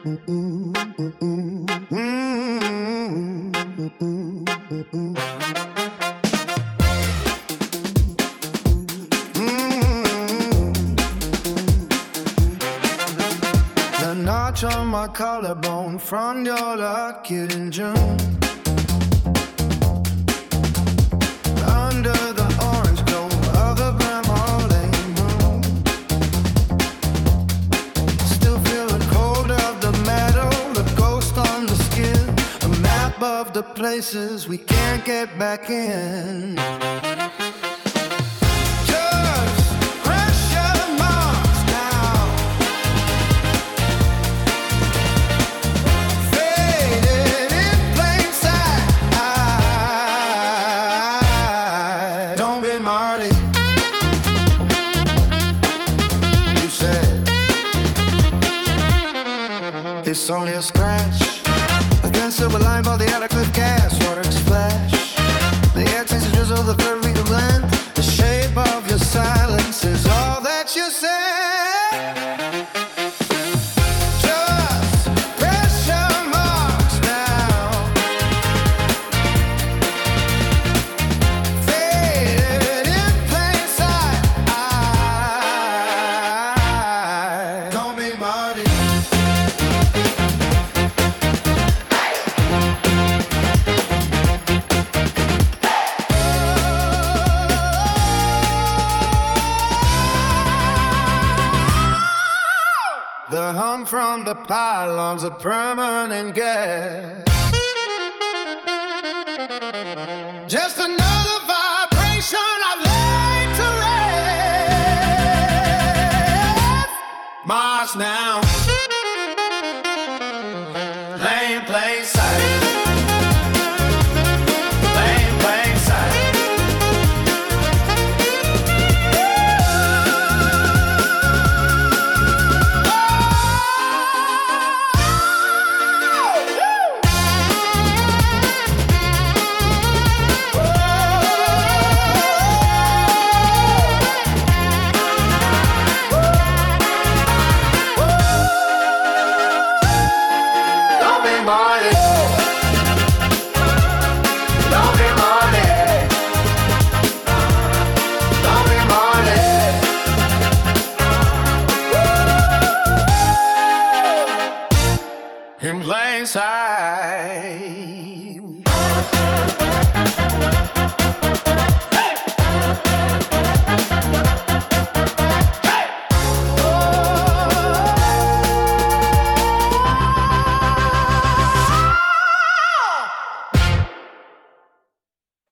The notch on my collarbone from your luck in June. Under the orange glow of the Bramall moon. Still feel the cold of the metal, the ghost on the skin. A map of the places we can't get back in. It's only a scratch against silver line by the Attercliffe gas works flash. The air takes a drizzle, the third read of land. The shape of your silence is all that you say. Just pressure marks now, faded in plain sight. Don't be Marty. The hum from the pylons of permanent gas. Just another vibration I've laid to rest. Mars now, lay in plain sight. Lay in plain sight. In plain sight.